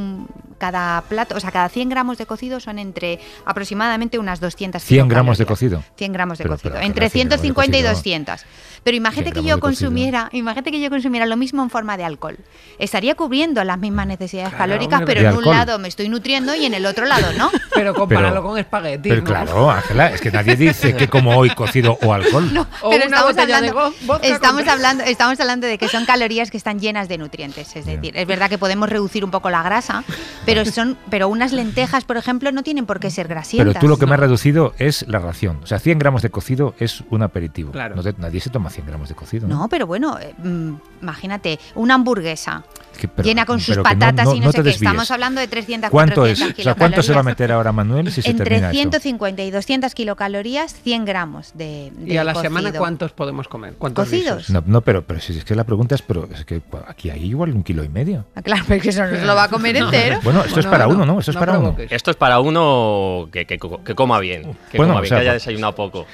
cada plato, o sea, cada 100 gramos de cocido son entre aproximadamente unas 200 100 gramos de kilocalorías. cocido. 100 gramos de Pero, cocido, Ángela, entre 100 gramos de 150 y cocido. 200. Pero imagínate 100 que gramos yo de cocido. consumiera lo mismo en forma de alcohol. Estaría cubriendo las mismas necesidades calóricas, hombre, pero ¿de en un alcohol? lado me estoy nutriendo y en el otro lado no. Pero compáralo Pero- con espagueti. Pero ¿no? claro, Ángela, es que nadie dice que como hoy cocido o alcohol. O Pero una botella de vodka estamos hablando de que son calorías que están llenas de nutrientes. Es decir, es verdad que podemos reducir un poco la grasa, pero unas lentejas, por ejemplo, no tienen por qué ser grasientas. Pero tú lo que me has reducido es la ración. O sea, 100 gramos de cocido es un aperitivo. Claro. Nadie se toma 100 gramos de cocido. No, pero bueno, imagínate, una hamburguesa Es que, pero- llena con sus pero que patatas y no sé te qué. desvíes. Estamos hablando de 300, ¿Cuánto 400 es? O sea, kilocalorías. ¿cuánto se va a meter ahora Manuel si se Entre termina esto? 150 y 200 kilocalorías, 100 gramos de ¿Y a la cocido. semana cuántos podemos comer? ¿Cuántos ¿Cocidos? guisos? No, pero si es que la pregunta es, pero es que aquí hay igual 1,5 kilos. Ah, claro, pero que eso no se lo va a comer entero. Bueno, esto es para uno, ¿no? Esto es para uno. Esto es para uno que coma bien, que Bueno, coma o bien, sea, que haya pues- desayunado poco.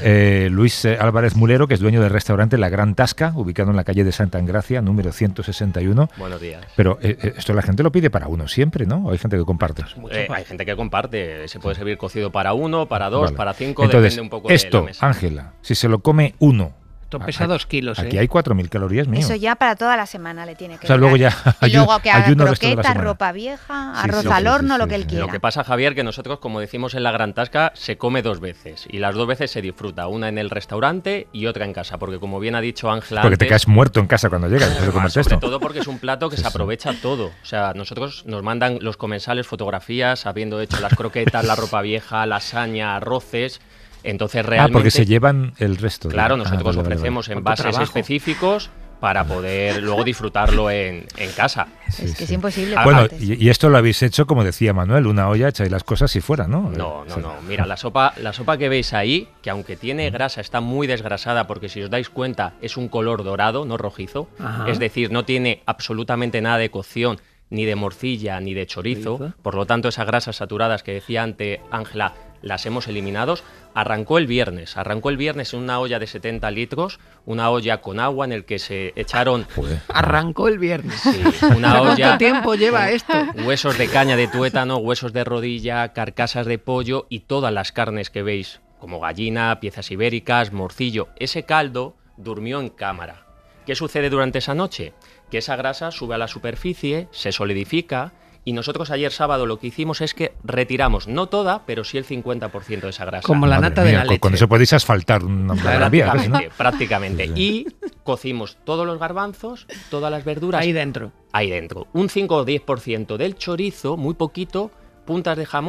Luis Álvarez Mulero, que es dueño del restaurante La Gran Tasca, ubicado en la calle de Santa Engracia, número 161. Buenos días. Pero esto la gente lo pide para uno siempre, ¿no? ¿O hay gente que comparte? Hay gente que comparte, se puede servir cocido para uno, para dos, Vale. para cinco, Entonces, depende un poco de la esto, mesa. Ángela, si se lo come uno, Esto pesa 2 kilos, aquí hay 4.000 calorías mío. Eso ya para toda la semana le tiene que O sea, luego llegar. ya Y luego que haga ayuno el resto de la croquetas, semana. ropa vieja, Sí, arroz sí, al sí, horno, sí, lo sí, que él sí. quiera. Lo que pasa, Javier, que nosotros, como decimos en la Gran Tasca, se come 2 veces. Y las 2 veces se disfruta, una en el restaurante y otra en casa. Porque como bien ha dicho Ángela Porque te antes, caes muerto en casa cuando llegas después de comer sobre esto. todo porque es un plato que Sí, se sí. aprovecha todo. O sea, nosotros nos mandan los comensales fotografías habiendo hecho las croquetas, la ropa vieja, lasaña, arroces. Entonces realmente... Porque se llevan el resto. Claro, de- nosotros vale, vale, ofrecemos vale. envases específicos para poder luego disfrutarlo en casa. Es que es imposible. Bueno, aparte. y esto lo habéis hecho, como decía Manuel, una olla, echáis las cosas y fuera, ¿no? No. Sí. Mira, la sopa que veis ahí, que aunque tiene grasa, está muy desgrasada porque si os dais cuenta es un color dorado, no rojizo. Ajá. Es decir, no tiene absolutamente nada de cocción, ni de morcilla, ni de chorizo. Por lo tanto, esas grasas saturadas que decía antes Ángela, las hemos eliminado. Arrancó el viernes en una olla de 70 litros, una olla con agua en el que se echaron... Arrancó el viernes. Sí, una olla... ¿Cuánto tiempo lleva con esto? Huesos de caña de tuétano, huesos de rodilla, carcasas de pollo y todas las carnes que veis, como gallina, piezas ibéricas, morcillo. Ese caldo durmió en cámara. ¿Qué sucede durante esa noche? Que esa grasa sube a la superficie, se solidifica y nosotros ayer sábado lo que hicimos es que retiramos, no toda, pero sí el 50% de esa grasa. Como la Madre nata de mía, la leche. Con eso podéis asfaltar una Gran Vía, casi, ¿no? Prácticamente. Sí, sí. Y cocimos todos los garbanzos, todas las verduras. Ahí dentro. Ahí dentro. Un 5 o 10% del chorizo, muy poquito, puntas de jamón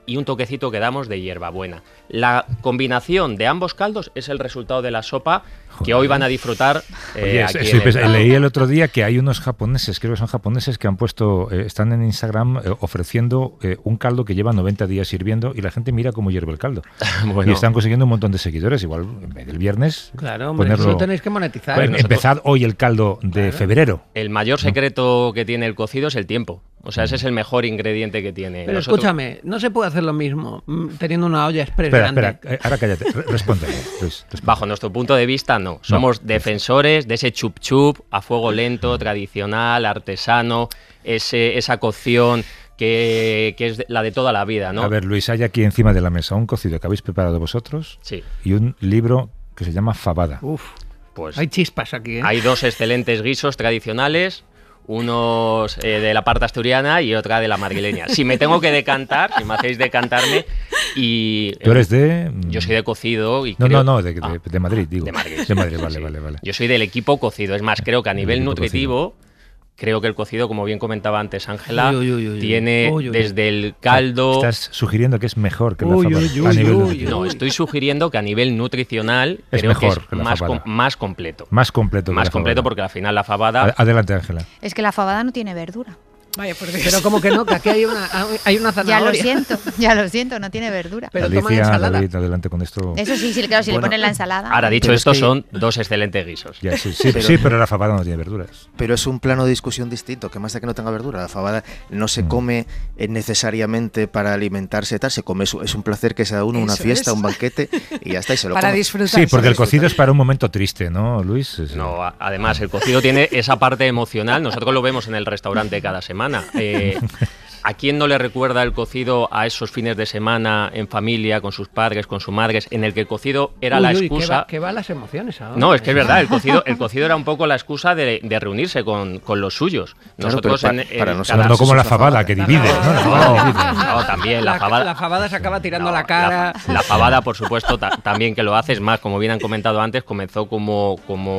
y un toquecito que damos de hierbabuena. La combinación de ambos caldos es el resultado de la sopa que hoy van a disfrutar Oye, aquí leí el otro día que hay unos japoneses, creo que son japoneses, que han puesto, están en Instagram ofreciendo un caldo que lleva 90 días hirviendo y la gente mira cómo hierve el caldo. Bueno. Y están consiguiendo un montón de seguidores. Igual el viernes Claro, hombre, ponerlo, eso tenéis que monetizar. Bueno, empezad hoy el caldo de febrero. El mayor secreto que tiene el cocido es el tiempo. O sea, ese es el mejor ingrediente que tiene. Pero escúchame, no se puede hacer lo mismo teniendo una olla express grande. Espera, ahora cállate, responde, Luis. Bajo nuestro punto de vista, no. Somos defensores de ese chup chup a fuego lento, tradicional, artesano, esa cocción que es la de toda la vida, ¿no? A ver, Luis, hay aquí encima de la mesa un cocido que habéis preparado vosotros y un libro que se llama Fabada. Uf, pues hay chispas aquí, ¿eh? Hay dos excelentes guisos tradicionales, unos de la parte asturiana y otra de la madrileña. Si me tengo que decantar, si me hacéis decantarme y... ¿Tú eres de...? Yo soy de cocido y No, creo... de Madrid, digo. De Madrid. De Madrid, Sí. vale. Yo soy del equipo cocido. Es más, creo que a nivel equipo nutritivo... Creo que el cocido, como bien comentaba antes Ángela, Uy. tiene desde el caldo... Estás sugiriendo que es mejor que la fabada a nivel nutritivo. No, estoy sugiriendo que a nivel nutricional Es creo mejor que que es la más, fabada. más completo. Más completo. Más completo porque al final la fabada... Adelante, Ángela. Es que la fabada no tiene verdura. Vaya, por Dios. Pero como que no, que aquí hay una zanahoria. Ya lo siento, no tiene verdura. Pero Alicia, toma ensalada. David, adelante con esto. Eso sí, claro, si le ponen la ensalada. Ahora, dicho Pero esto, es que- son dos excelentes guisos. Ya, pero la fabada no tiene verduras. Pero es un plano de discusión distinto, que más da que no tenga verdura. La fabada no se come necesariamente para alimentarse, tal, se come, es un placer que se da uno, una Eso fiesta, es. un banquete, y ya está, y se lo Para come. disfrutar. Sí, porque el disfrutar. cocido es para un momento triste, ¿no, Luis? No, además, el cocido tiene esa parte emocional. Nosotros lo vemos en el restaurante cada semana. ¿A quién no le recuerda el cocido a esos fines de semana en familia, con sus padres, con sus madres, en el que el cocido era la excusa? Que va las emociones ahora. No, es que es verdad, el cocido era un poco la excusa de reunirse con los suyos. Claro, Nosotros pero para nosotros No eso como es la la fabada, fabada. que divide, ¿no? La fabada divide. No, también la fabada se acaba tirando No, la cara. La fabada, por supuesto, también que lo hace. Es más, como bien han comentado antes, comenzó como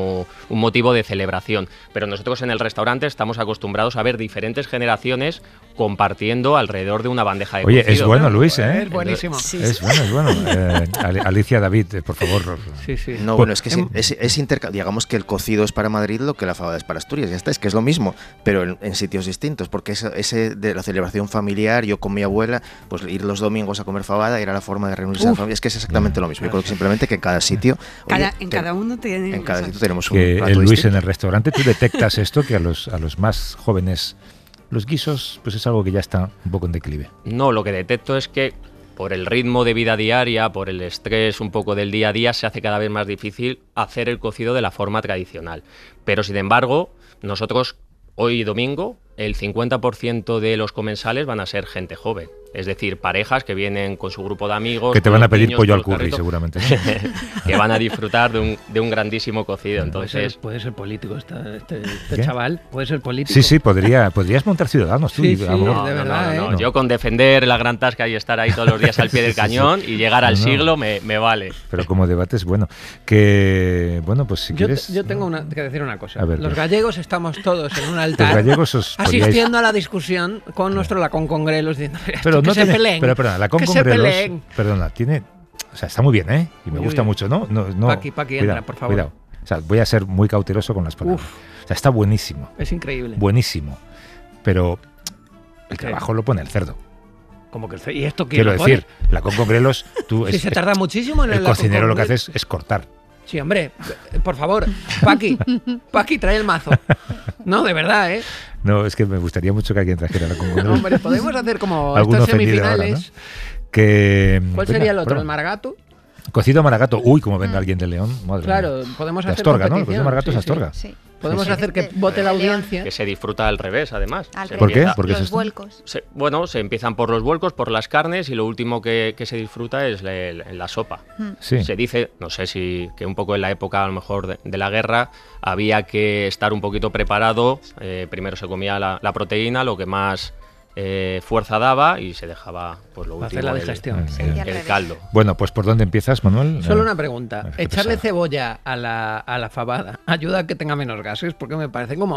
un motivo de celebración. Pero nosotros en el restaurante estamos acostumbrados a ver diferentes generaciones compartiendo alrededor de una bandeja de Oye, cocido. es bueno, Luis, ¿eh? Es buenísimo. Es bueno. Alicia, David, por favor. Sí. No, bueno, es que digamos que el cocido es para Madrid lo que la fabada es para Asturias, ya está, es que es lo mismo, pero en sitios distintos, porque ese de la celebración familiar, yo con mi abuela, pues ir los domingos a comer fabada era la forma de reunirse a la familia, es que es exactamente lo mismo. Yo creo que simplemente que en cada sitio... Cada uno tiene... En cada sitio tenemos un Que plato Luis, distinto. en el restaurante, tú detectas esto, que a los más jóvenes, los guisos, pues es algo que ya está un poco en declive. No, lo que detecto es que por el ritmo de vida diaria, por el estrés un poco del día a día, se hace cada vez más difícil hacer el cocido de la forma tradicional. Pero sin embargo, nosotros hoy domingo, el 50% de los comensales van a ser gente joven. Es decir, parejas que vienen con su grupo de amigos. Que te con van a los pedir niños, pollo con al los curry, carritos, seguramente, ¿no? que van a disfrutar de un grandísimo cocido. Entonces, Puede ser político este ¿Qué? chaval, puede ser político. Sí, podrías montar Ciudadanos tú. Sí, y sí, algo. de verdad, no. Yo con defender la gran tasca y estar ahí todos los días al pie del cañón y llegar al No. siglo me vale. Pero como debate es bueno. Que, bueno, pues si quieres... Yo tengo que decir una cosa. A ver, Los ¿qué? gallegos estamos todos en un altar Los gallegos os podíais- asistiendo a la discusión con nuestro Lacón Congrelos diciendo Pero que no se tiene, peleen. pero perdona, la que se Concongrelos, peleen. perdona, tiene, o sea, está muy bien, ¿eh? Y me Uy, gusta uy. mucho, ¿no? No, Paqui, entra, por favor. Cuidado. O sea, voy a ser muy cauteloso con las palabras. O sea, está buenísimo. Es increíble. Buenísimo. Pero el ¿Qué? trabajo lo pone el cerdo. Como que ¿y esto quién Quiero lo pone? decir, la Concongrelos, tú Si se tarda muchísimo en el la cocinero lo que Concongrelos. hace es cortar. Sí, hombre, por favor, Paqui, trae el mazo. No, de verdad, ¿eh? No, es que me gustaría mucho que alguien trajera la Concongrelos. Hombre, podemos hacer como Algún estas ofendido ahora, semifinales. ¿no? Que, ¿Cuál venga, sería el otro? prueba. ¿El maragato? Cocido maragato. Uy, como venga alguien de León. Madre Claro, mía. podemos De hacer Astorga, ¿no? El competición, cocido maragato es sí, Astorga. Sí. Podemos hacer que vote la audiencia. Que se disfruta al revés, además. Al Se ¿Por qué? empieza- ¿Por qué es Los esto? vuelcos. Bueno, se empiezan por los vuelcos, por las carnes y lo último que se disfruta es la sopa. Sí. Se dice, no sé si que un poco en la época a lo mejor de la guerra había que estar un poquito preparado. Primero se comía la proteína, lo que más fuerza daba y se dejaba pues lo Para último, hacer la digestión. el caldo. Bueno, pues ¿por dónde empiezas, Manuel? Solo una pregunta. qué ¿Echarle pesado. cebolla a la fabada ayuda a que tenga menos gases? Porque me parece como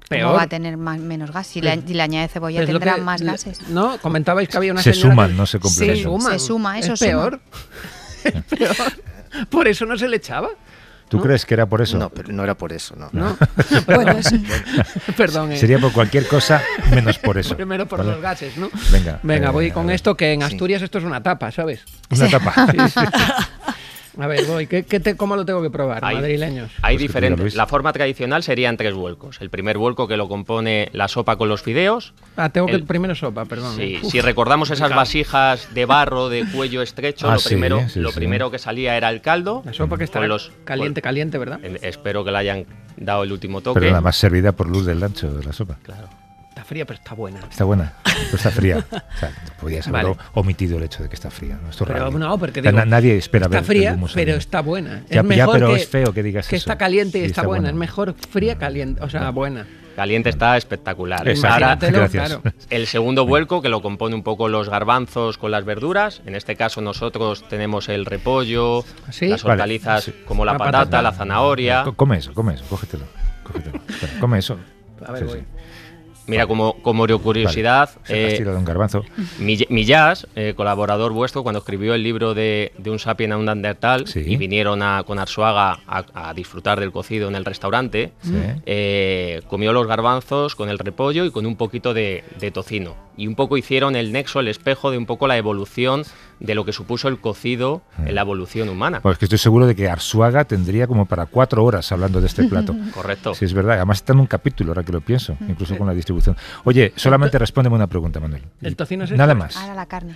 ¿Cómo va a tener menos gas? Si le añade cebolla tendrá más gases. No, comentabais que había una se señora suman, que... no se complementan. Se suma, eso es peor. Es peor. Por eso no se le echaba. ¿Tú crees que era por eso? No, pero no era por eso, no. Bueno, perdón. Sería por cualquier cosa menos por eso. Primero por los gases, ¿no? Venga, voy con esto, que en Asturias esto es una tapa, ¿sabes? Una tapa. Sí. A ver, voy. ¿Cómo lo tengo que probar, madrileños? Hay diferentes. La forma tradicional serían 3 vuelcos. El primer vuelco que lo compone la sopa con los fideos. Tengo que primero sopa, perdón. Sí, si recordamos esas vasijas de barro de cuello estrecho, lo primero que salía era el caldo. La sopa que está caliente, ¿verdad? Espero que le hayan dado el último toque. Pero nada más servida por luz del lancho de la sopa. Claro. Está fría, pero está buena. Está buena, pero está fría. O sea, podías haber omitido el hecho de que está fría. ¿No? Esto pero no, porque digo, nadie espera está ver fría, pero está buena. Ya, es mejor pero que, es feo que digas que eso. está caliente y está buena. buena. Es mejor fría, caliente, o sea, buena. Caliente está espectacular. Ahora, gracias. Claro. El segundo vuelco, que lo compone un poco los garbanzos con las verduras. En este caso nosotros tenemos el repollo, las hortalizas como la patata, la zanahoria. Come eso, cógetelo. Espera, come eso. A ver, voy. Mira, como curiosidad, de un garbanzo. Millás, colaborador vuestro, cuando escribió el libro de Un sapien a un neandertal, y vinieron con Arzuaga a disfrutar del cocido en el restaurante, comió los garbanzos con el repollo y con un poquito de tocino. Y un poco hicieron el nexo, el espejo de un poco la evolución de lo que supuso el cocido en la evolución humana. Pues que estoy seguro de que Arzuaga tendría como para 4 horas hablando de este plato. Correcto. Sí, es verdad. Además está en un capítulo, ahora que lo pienso, incluso con la distribución. Oye, solamente respóndeme una pregunta, Manuel. ¿El tocino es nada más? Ahora la carne.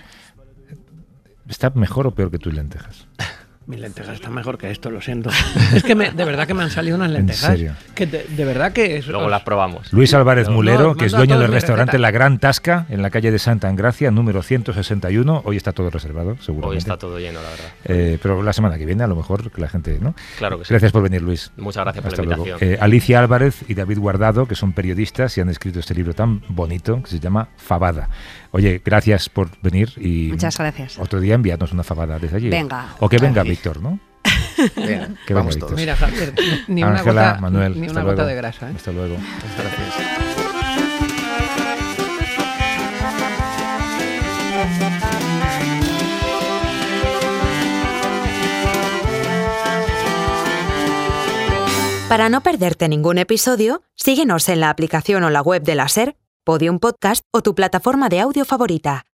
¿Está mejor o peor que tus lentejas? Mis lentejas están mejor que esto, lo siento. Es que de verdad que me han salido unas lentejas. ¿En serio? Que de verdad que es. Luego las probamos. Luis Álvarez Mulero, que es dueño del restaurante receta. La Gran Tasca, en la calle de Santa Engracia, número 161. Hoy está todo reservado, seguramente. Hoy está todo lleno, la verdad. Pero la semana que viene, a lo mejor, que la gente, ¿no? Claro que sí. Gracias por venir, Luis. Muchas gracias Hasta por la luego. invitación. Alicia Álvarez y David Guardado, que son periodistas y han escrito este libro tan bonito que se llama Fabada. Oye, gracias por venir y... Muchas gracias. Otro día enviarnos una fabada desde allí. Venga. O que venga Víctor, ¿no? Venga, que vamos Víctor. todos. Mira, Javier, ni una Ángela, gota, Manuel, ni hasta una gota luego. de grasa. Hasta luego. Gracias. Para no perderte ningún episodio, síguenos en la aplicación o la web de la SER, Podium Podcast o tu plataforma de audio favorita.